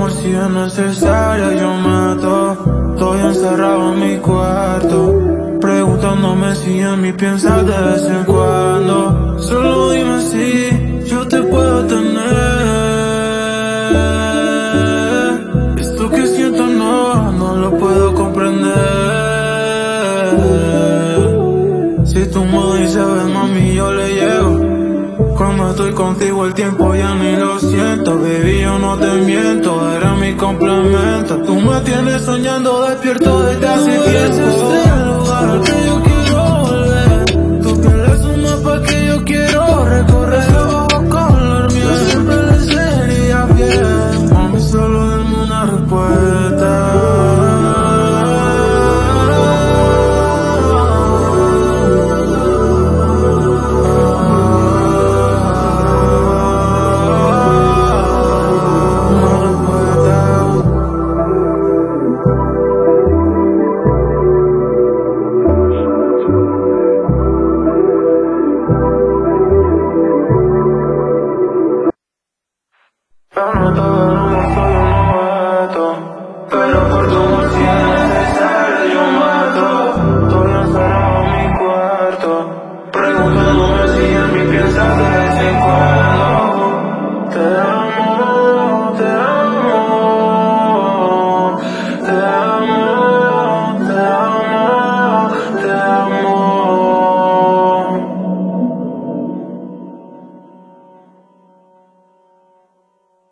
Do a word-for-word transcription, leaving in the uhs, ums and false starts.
amor si es necesario, yo mato. Estoy encerrado en mi cuarto, preguntándome si en mí piensas de vez en cuando. Solo dime si yo te puedo tener. Esto que siento no, no lo puedo comprender. Si tú me dices ven mami yo le llego. Cuando estoy contigo el tiempo ya ni lo siento. Baby yo no te miento, eres mi complemento. Tú me tienes soñando despierto desde hace tiempo. El lugar al que yo quiero volver. Tu piel es un mapa que yo quiero recorrer. Bajo color mío siempre le sería fiel. Mami solo dame una respuesta. Oh,